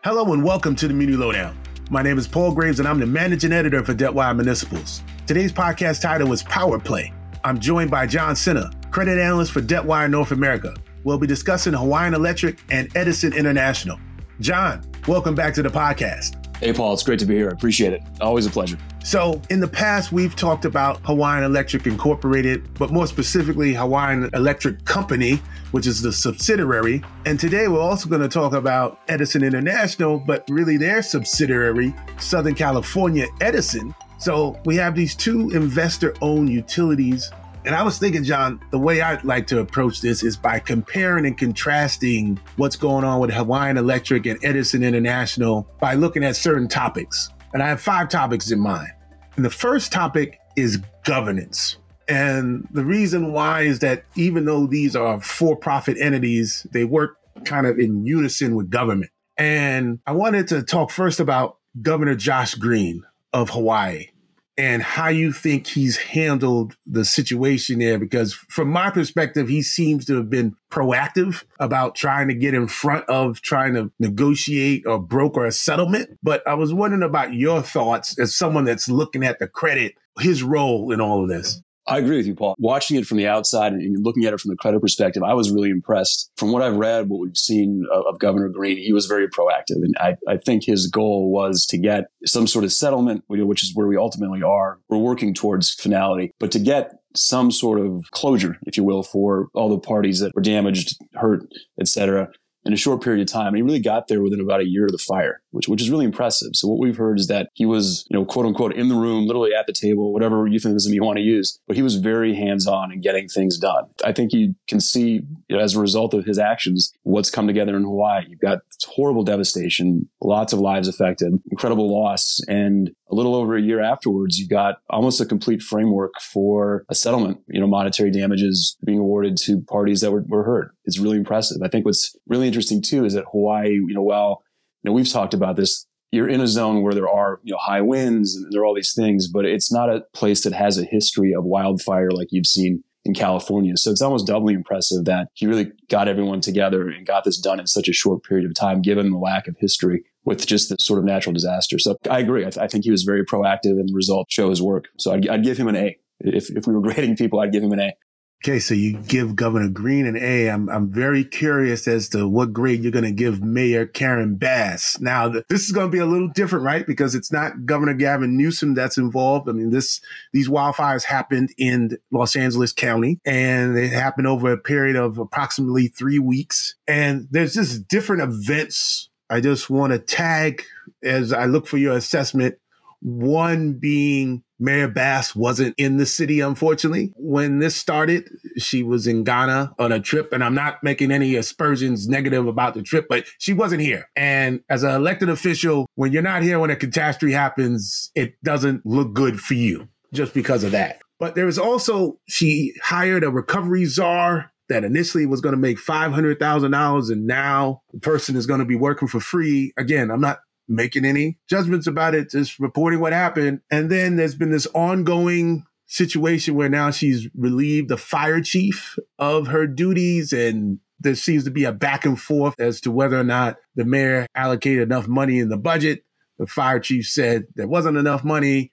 Hello and welcome to the Muni Lowdown. My name is Paul Graves and I'm the managing editor for Debtwire Municipals. Today's podcast title is Power Play. I'm joined by John Sinner, credit analyst for Debtwire North America. We'll be discussing Hawaiian Electric and Edison International. John, welcome back to the podcast. Hey, Paul, it's great to be here. I appreciate it. Always a pleasure. So in the past, we've talked about Hawaiian Electric Incorporated, but more specifically, Hawaiian Electric Company, which is the subsidiary. And today we're also going to talk about Edison International, but really their subsidiary, Southern California Edison. So we have these two investor-owned utilities. And I was thinking, John, the way I'd like to approach this is by comparing and contrasting what's going on with Hawaiian Electric and Edison International by looking at certain topics. And I have 5 topics in mind. And the first topic is governance. And the reason why is that even though these are for-profit entities, they work kind of in unison with government. And I wanted to talk first about Governor Josh Green of Hawaii and how you think he's handled the situation there. Because from my perspective, he seems to have been proactive about trying to get in front of trying to negotiate or broker a settlement. But I was wondering about your thoughts as someone that's looking at the credit, his role in all of this. I agree with you, Paul. Watching it from the outside and looking at it from the credit perspective, I was really impressed. From what I've read, what we've seen of Governor Green, he was very proactive. And I think his goal was to get some sort of settlement, which is where we ultimately are. We're working towards finality, but to get some sort of closure, if you will, for all the parties that were damaged, hurt, et cetera, in a short period of time. And he really got there within about a year of the fire, which is really impressive. So what we've heard is that he was, quote unquote, in the room, literally at the table, whatever euphemism you want to use, but he was very hands-on in getting things done. I think you can see, as a result of his actions, what's come together in Hawaii. You've got horrible devastation, lots of lives affected, incredible loss, and a little over a year afterwards, you've got almost a complete framework for a settlement, monetary damages being awarded to parties that were hurt. It's really impressive. I think what's really interesting too is that Hawaii, while, we've talked about this, you're in a zone where there are, high winds and there are all these things, but it's not a place that has a history of wildfire like you've seen in California. So it's almost doubly impressive that he really got everyone together and got this done in such a short period of time, given the lack of history with just the sort of natural disaster. So I agree. I think he was very proactive and the results show his work. So I'd give him an A. If we were grading people, I'd give him an A. Okay, so you give Governor Green an A. I'm very curious as to what grade you're going to give Mayor Karen Bass. Now, this is going to be a little different, right? Because it's not Governor Gavin Newsom that's involved. I mean, these wildfires happened in Los Angeles County, and they happened over a period of approximately 3 weeks. And there's just different events I just want to tag as I look for your assessment. One being Mayor Bass wasn't in the city, unfortunately. When this started, she was in Ghana on a trip, and I'm not making any aspersions negative about the trip, but she wasn't here. And as an elected official, when you're not here when a catastrophe happens, it doesn't look good for you just because of that. But there was also, she hired a recovery czar that initially was going to make $500,000, and now the person is going to be working for free. Again, I'm not making any judgments about it, just reporting what happened. And then there's been this ongoing situation where now she's relieved the fire chief of her duties, and there seems to be a back and forth as to whether or not the mayor allocated enough money in the budget. The fire chief said there wasn't enough money.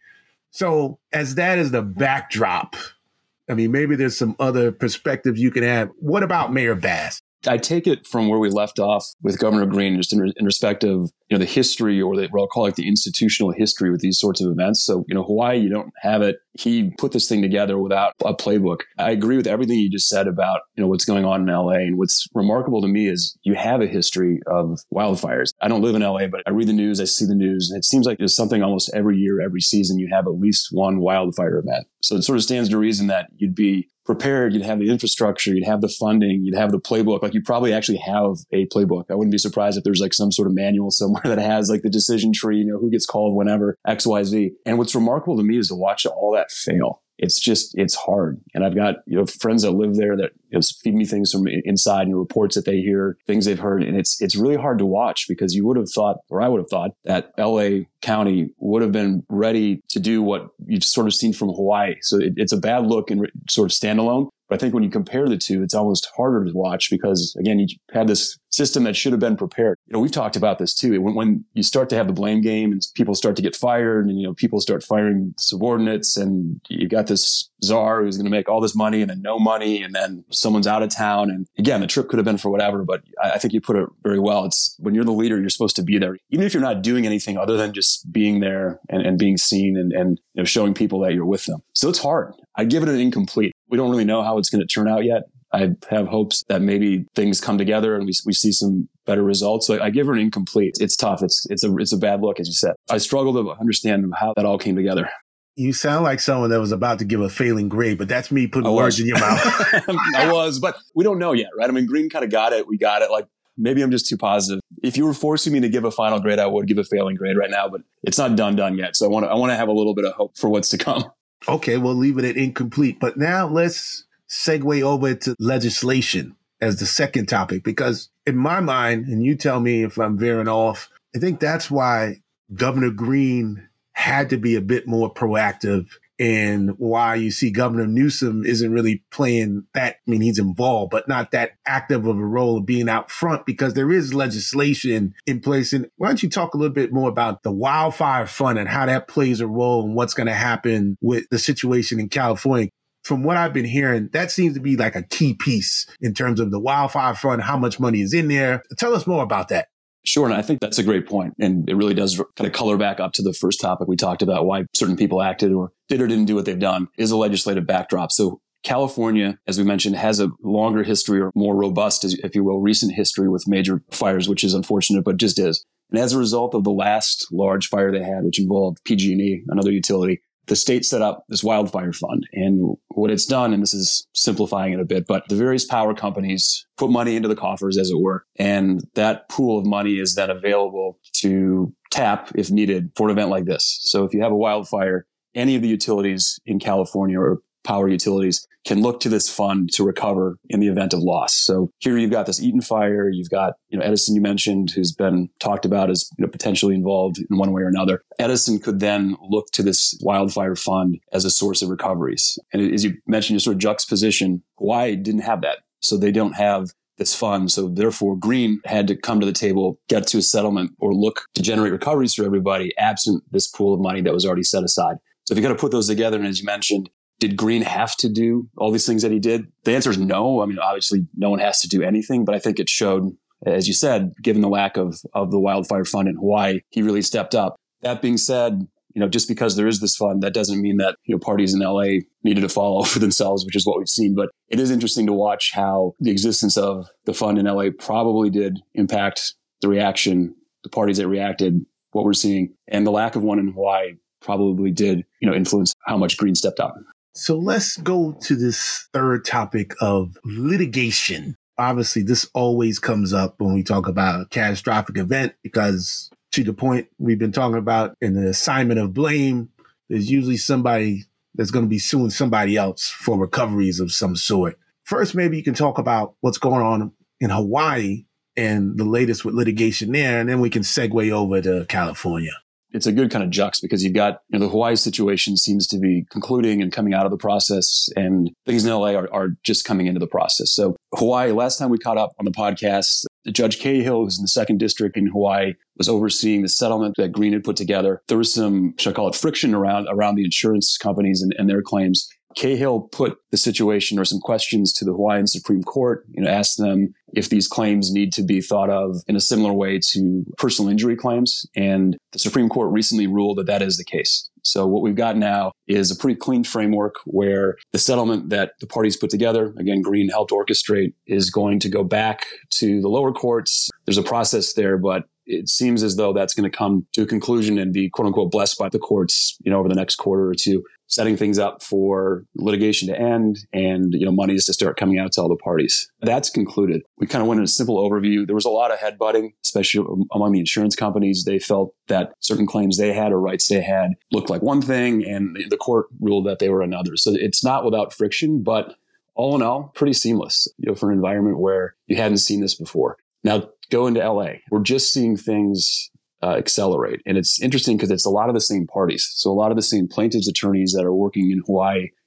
So as that is the backdrop, I mean, maybe there's some other perspectives you can add. What about Mayor Bass? I take it from where we left off with Governor Green, just in respect of, the history, or what I'll call the institutional history with these sorts of events. So, Hawaii, you don't have it. He put this thing together without a playbook. I agree with everything you just said about, what's going on in LA. And what's remarkable to me is you have a history of wildfires. I don't live in LA, but I read the news, I see the news, and it seems like there's something almost every year, every season, you have at least one wildfire event. So it sort of stands to reason that you'd be prepared, you'd have the infrastructure, you'd have the funding, you'd have the playbook. Like, you probably actually have a playbook. I wouldn't be surprised if there's like some sort of manual somewhere that has like the decision tree, who gets called whenever, X, Y, Z. And what's remarkable to me is to watch all that fail. It's hard. And I've got, friends that live there that feed me things from inside and reports that they hear, things they've heard. And it's really hard to watch, because you would have thought, or I would have thought, that LA County would have been ready to do what you've sort of seen from Hawaii. So it's a bad look and sort of standalone. But I think when you compare the two, it's almost harder to watch because, again, you had this system that should have been prepared. We've talked about this too. When you start to have the blame game and people start to get fired and, people start firing subordinates and you got this czar who's going to make all this money and then no money and then someone's out of town. And again, the trip could have been for whatever, but I think you put it very well. It's when you're the leader, you're supposed to be there, even if you're not doing anything other than just being there and being seen and showing people that you're with them. So it's hard. I give it an incomplete. We don't really know how it's going to turn out yet. I have hopes that maybe things come together and we see some better results. So I give her an incomplete. It's tough. It's a bad look, as you said. I struggle to understand how that all came together. You sound like someone that was about to give a failing grade, but that's me putting words in your mouth. I was, but we don't know yet, right? I mean, Green kind of got it. We got it. Like, maybe I'm just too positive. If you were forcing me to give a final grade, I would give a failing grade right now, but it's not done yet. So I want to have a little bit of hope for what's to come. Okay, we'll leave it at incomplete. But now let's segue over to legislation as the second topic, because in my mind, and you tell me if I'm veering off, I think that's why Governor Green had to be a bit more proactive and why you see Governor Newsom isn't really playing that. I mean, he's involved, but not that active of a role of being out front because there is legislation in place. And why don't you talk a little bit more about the wildfire fund and how that plays a role and what's going to happen with the situation in California? From what I've been hearing, that seems to be like a key piece in terms of the wildfire fund, how much money is in there. Tell us more about that. Sure. And I think that's a great point. And it really does kind of color back up to the first topic we talked about, why certain people acted or did or didn't do what they've done is a legislative backdrop. So California, as we mentioned, has a longer history or more robust, if you will, recent history with major fires, which is unfortunate, but just is. And as a result of the last large fire they had, which involved PG&E, another utility, the state set up this wildfire fund. And what it's done, and this is simplifying it a bit, but the various power companies put money into the coffers, as it were. And that pool of money is then available to tap if needed for an event like this. So if you have a wildfire, any of the utilities in California or power utilities can look to this fund to recover in the event of loss. So here you've got this Eaton fire. You've got, Edison, you mentioned, who's been talked about as potentially involved in one way or another. Edison could then look to this wildfire fund as a source of recoveries. And as you mentioned, your sort of juxtaposition, Hawaii didn't have that. So they don't have this fund. So therefore, Green had to come to the table, get to a settlement, or look to generate recoveries for everybody absent this pool of money that was already set aside. So if you got to put those together, and as you mentioned, did Green have to do all these things that he did? The answer is no. I mean, obviously, no one has to do anything, but I think it showed, as you said, given the lack of the wildfire fund in Hawaii, he really stepped up. That being said, just because there is this fund, that doesn't mean that, parties in LA needed to fall over themselves, which is what we've seen. But it is interesting to watch how the existence of the fund in LA probably did impact the reaction, the parties that reacted, what we're seeing, and the lack of one in Hawaii probably did, influence how much Green stepped up. So let's go to this third topic of litigation. Obviously, this always comes up when we talk about a catastrophic event because, to the point we've been talking about in the assignment of blame, there's usually somebody that's going to be suing somebody else for recoveries of some sort. First, maybe you can talk about what's going on in Hawaii and the latest with litigation there, and then we can segue over to California. It's a good kind of jux because you've got, the Hawaii situation seems to be concluding and coming out of the process, and things in LA are just coming into the process. So Hawaii, last time we caught up on the podcast, Judge Cahill, who's in the second district in Hawaii, was overseeing the settlement that Green had put together. There was some, should I call it, friction around the insurance companies and their claims. Cahill put the situation or some questions to the Hawaiian Supreme Court, asked them if these claims need to be thought of in a similar way to personal injury claims. And the Supreme Court recently ruled that that is the case. So what we've got now is a pretty clean framework where the settlement that the parties put together, again, Green helped orchestrate, is going to go back to the lower courts. There's a process there, but it seems as though that's going to come to a conclusion and be, quote unquote, blessed by the courts, over the next quarter or two, setting things up for litigation to end and, monies to start coming out to all the parties. That's concluded. We kind of went in a simple overview. There was a lot of headbutting, especially among the insurance companies. They felt that certain claims they had or rights they had looked like one thing, and the court ruled that they were another. So it's not without friction, but all in all, pretty seamless, for an environment where you hadn't seen this before. Now, go into LA. We're just seeing things accelerate. And it's interesting because it's a lot of the same parties. So a lot of the same plaintiffs' attorneys that are working in Hawaii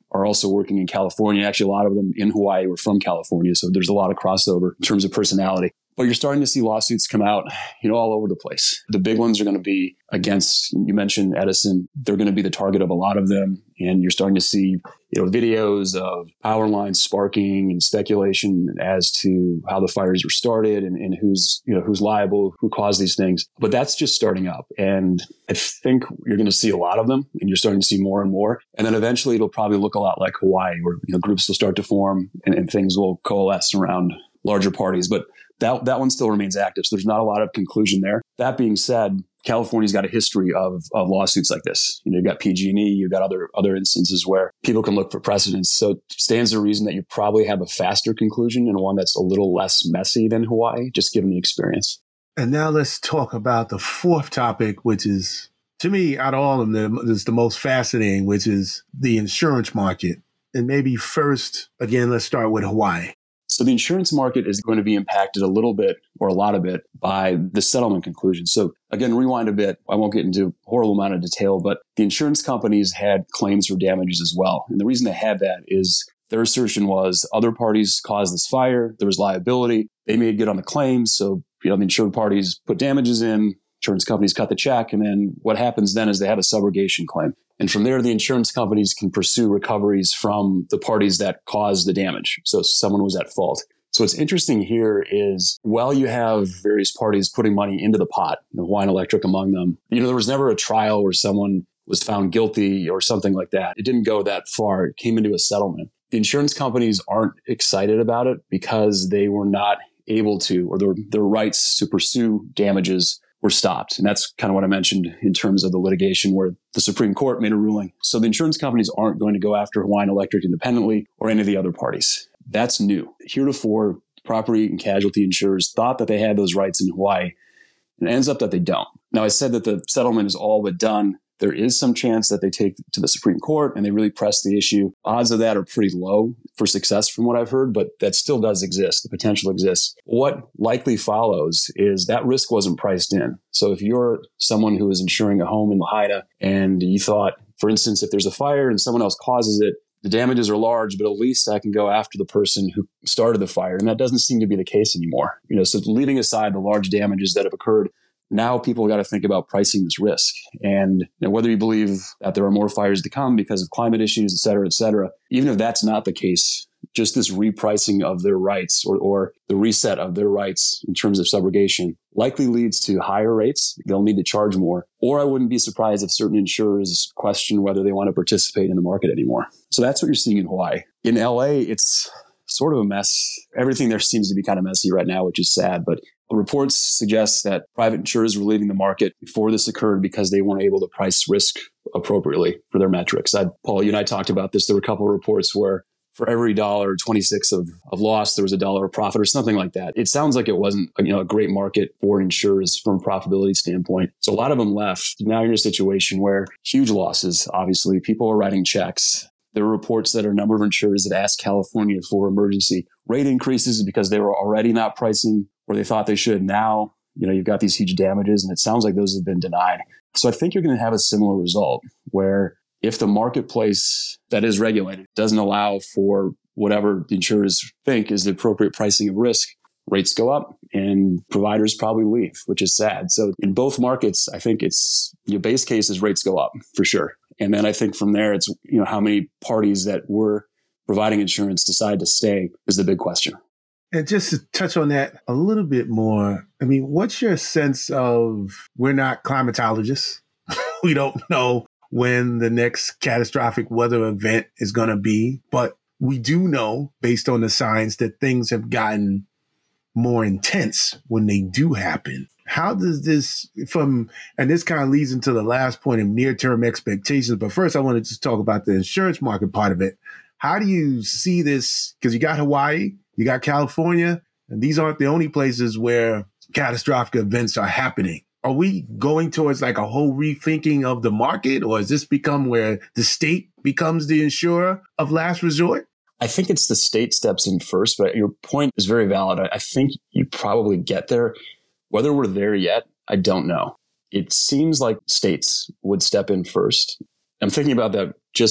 are also working in California. Actually, a lot of them in Hawaii were from California. So there's a lot of crossover in terms of personality. But you're starting to see lawsuits come out, all over the place. The big ones are going to be against, you mentioned Edison. They're going to be the target of a lot of them. And you're starting to see, videos of power lines sparking and speculation as to how the fires were started and who's liable, who caused these things. But that's just starting up. And I think you're going to see a lot of them, and you're starting to see more and more. And then eventually it'll probably look a lot like Hawaii, where groups will start to form and things will coalesce around larger parties. But that one still remains active. So there's not a lot of conclusion there. That being said, California's got a history of lawsuits like this. You've got PG&E, you've got other instances where people can look for precedents. So it stands to reason that you probably have a faster conclusion and one that's a little less messy than Hawaii, just given the experience. And now let's talk about the fourth topic, which is, to me, out of all of them, is the most fascinating, which is the insurance market. And maybe first, again, let's start with Hawaii. So the insurance market is going to be impacted a little bit or a lot of it by the settlement conclusion. So again, rewind a bit. I won't get into a horrible amount of detail, but the insurance companies had claims for damages as well. And the reason they had that is their assertion was other parties caused this fire. There was liability. They made good on the claims. So, the insured parties put damages in, insurance companies cut the check. And then what happens then is they have a subrogation claim. And from there, the insurance companies can pursue recoveries from the parties that caused the damage. So someone was at fault. So what's interesting here is while you have various parties putting money into the pot, Hawaiian Electric among them, there was never a trial where someone was found guilty or something like that. It didn't go that far. It came into a settlement. The insurance companies aren't excited about it because they were not able to, or their rights to pursue damages were stopped. And that's kind of what I mentioned in terms of the litigation where the Supreme Court made a ruling. So the insurance companies aren't going to go after Hawaiian Electric independently or any of the other parties. That's new. Heretofore, property and casualty insurers thought that they had those rights in Hawaii, and it ends up that they don't. Now, I said that the settlement is all but done. There is some chance that they take to the Supreme Court and they really press the issue. Odds of that are pretty low for success from what I've heard, but that still does exist. The potential exists. What likely follows is that risk wasn't priced in. So if you're someone who is insuring a home in Lahaina and you thought, for instance, if there's a fire and someone else causes it, the damages are large, but at least I can go after the person who started the fire. And that doesn't seem to be the case anymore. So leaving aside the large damages that have occurred, now people got to think about pricing this risk. And whether you believe that there are more fires to come because of climate issues, et cetera, even if that's not the case, just this repricing of their rights or the reset of their rights in terms of subrogation likely leads to higher rates. They'll need to charge more. Or I wouldn't be surprised if certain insurers question whether they want to participate in the market anymore. So that's what you're seeing in Hawaii. In LA, it's sort of a mess. Everything there seems to be kind of messy right now, which is sad. But reports suggest that private insurers were leaving the market before this occurred because they weren't able to price risk appropriately for their metrics. Paul, you and I talked about this. There were a couple of reports where for every $1.26 of loss, there was $1 of profit or something like that. It sounds like it wasn't a great market for insurers from a profitability standpoint. So a lot of them left. Now you're in a situation where huge losses, obviously, people are writing checks. There are reports that a number of insurers that asked California for emergency rate increases because they were already not pricing where they thought they should. Now, you've got these huge damages, and it sounds like those have been denied. So I think you're going to have a similar result where if the marketplace that is regulated doesn't allow for whatever the insurers think is the appropriate pricing of risk, rates go up and providers probably leave, which is sad. So in both markets, I think it's your base case is rates go up for sure. And then I think from there, it's, how many parties that were providing insurance decide to stay is the big question. And just to touch on that a little bit more, what's your sense of, we're not climatologists. We don't know when the next catastrophic weather event is going to be, but we do know based on the science that things have gotten more intense when they do happen. How does this and this kind of leads into the last point of near-term expectations. But first, I want to just talk about the insurance market part of it. How do you see this? Because you got Hawaii, you got California, and these aren't the only places where catastrophic events are happening. Are we going towards like a whole rethinking of the market, or has this become where the state becomes the insurer of last resort? I think it's the state steps in first, but your point is very valid. I think you probably get there. Whether we're there yet, I don't know. It seems like states would step in first. I'm thinking about that just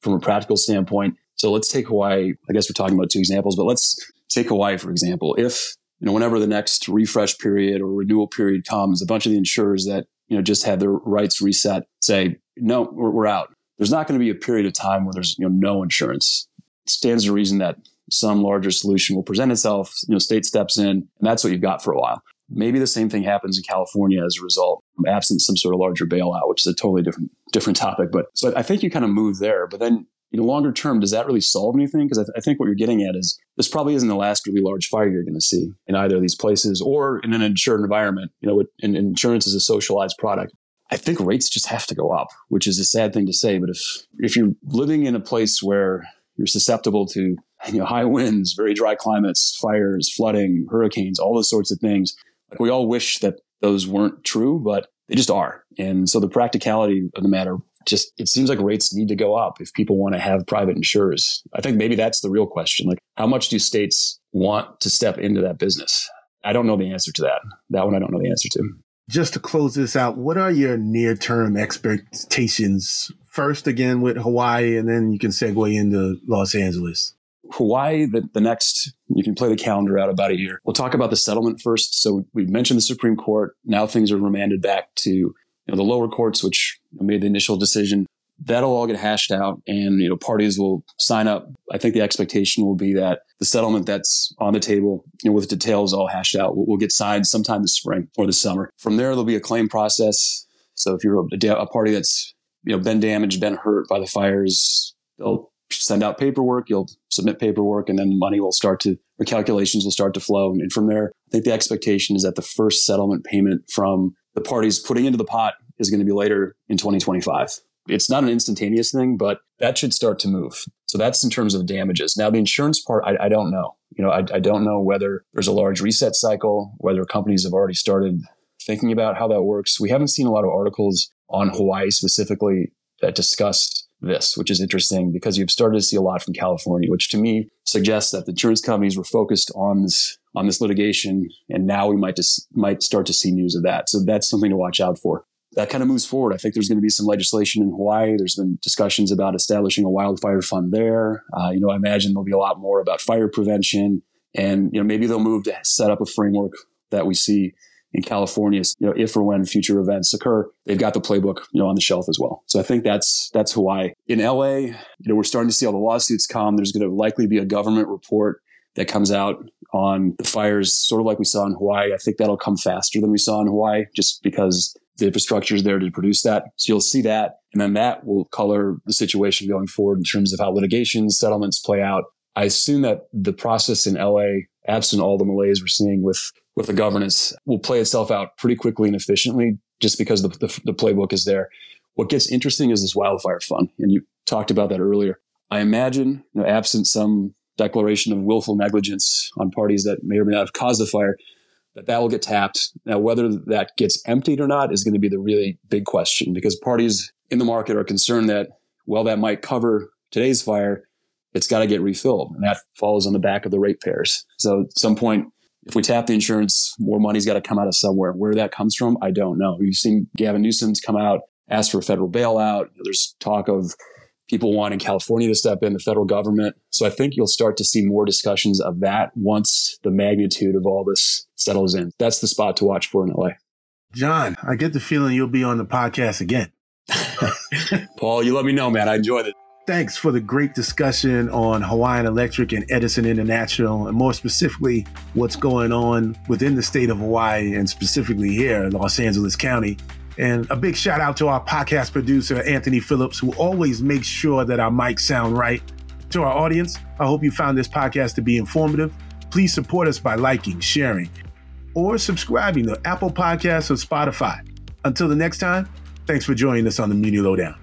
from a practical standpoint. So let's take Hawaii. I guess we're talking about two examples, but let's take Hawaii, for example. If, whenever the next refresh period or renewal period comes, a bunch of the insurers that, just had their rights reset say, no, we're out. There's not going to be a period of time where there's, no insurance. It stands to reason that some larger solution will present itself, state steps in, and that's what you've got for a while. Maybe the same thing happens in California as a result, absent some sort of larger bailout, which is a totally different topic. But so I think you kind of move there. But then, longer term, does that really solve anything? Because I think what you're getting at is this probably isn't the last really large fire you're going to see in either of these places or in an insured environment. And insurance is a socialized product. I think rates just have to go up, which is a sad thing to say. But if you're living in a place where you're susceptible to high winds, very dry climates, fires, flooding, hurricanes, all those sorts of things, like we all wish that those weren't true, but they just are. And so the practicality of the matter, it seems like rates need to go up if people want to have private insurers. I think maybe that's the real question. Like, how much do states want to step into that business? I don't know the answer to that. That one I don't know the answer to. Just to close this out, what are your near-term expectations? First, again, with Hawaii, and then you can segue into Los Angeles. Hawaii, the next, you can play the calendar out about a year. We'll talk about the settlement first. So we mentioned the Supreme Court. Now things are remanded back to the lower courts, which made the initial decision. That'll all get hashed out, and parties will sign up. I think the expectation will be that the settlement that's on the table, with details all hashed out, will get signed sometime this spring or the summer. From there, there'll be a claim process. So if you're a party that's been damaged, been hurt by the fires, they'll send out paperwork. You'll submit paperwork, and then money will calculations will start to flow. And from there, I think the expectation is that the first settlement payment from the parties putting into the pot is going to be later in 2025. It's not an instantaneous thing, but that should start to move. So that's in terms of damages. Now, the insurance part, I don't know. I don't know whether there's a large reset cycle, whether companies have already started thinking about how that works. We haven't seen a lot of articles on Hawaii specifically that discuss this, which is interesting because you've started to see a lot from California, which to me suggests that the insurance companies were focused on this litigation, and now we might start to see news of that. So that's something to watch out for. That kind of moves forward. I think there's going to be some legislation in Hawaii. There's been discussions about establishing a wildfire fund there. I imagine there'll be a lot more about fire prevention, and maybe they'll move to set up a framework that we see in California. If or when future events occur, they've got the playbook on the shelf as well. So I think that's Hawaii. In LA, we're starting to see all the lawsuits come. There's going to likely be a government report that comes out on the fires, sort of like we saw in Hawaii. I think that'll come faster than we saw in Hawaii, just because the infrastructure is there to produce that. So you'll see that. And then that will color the situation going forward in terms of how litigation settlements play out. I assume that the process in LA, absent all the malaise we're seeing with the governance, will play itself out pretty quickly and efficiently just because the playbook is there. What gets interesting is this wildfire fund. And you talked about that earlier. I imagine, absent some declaration of willful negligence on parties that may or may not have caused the fire, that will get tapped. Now, whether that gets emptied or not is going to be the really big question, because parties in the market are concerned that, that might cover today's fire. It's got to get refilled. And that falls on the back of the ratepayers. So at some point, if we tap the insurance, more money's got to come out of somewhere. Where that comes from, I don't know. We've seen Gavin Newsom's come out, ask for a federal bailout. There's talk of people wanting California to step in, the federal government. So I think you'll start to see more discussions of that once the magnitude of all this settles in. That's the spot to watch for in LA. John, I get the feeling you'll be on the podcast again. Paul, you let me know, man. I enjoyed it. Thanks for the great discussion on Hawaiian Electric and Edison International, and more specifically, what's going on within the state of Hawaii and specifically here in Los Angeles County. And a big shout out to our podcast producer, Anthony Phillips, who always makes sure that our mics sound right. To our audience, I hope you found this podcast to be informative. Please support us by liking, sharing, or subscribing to Apple Podcasts or Spotify. Until the next time, thanks for joining us on the Muni Lowdown.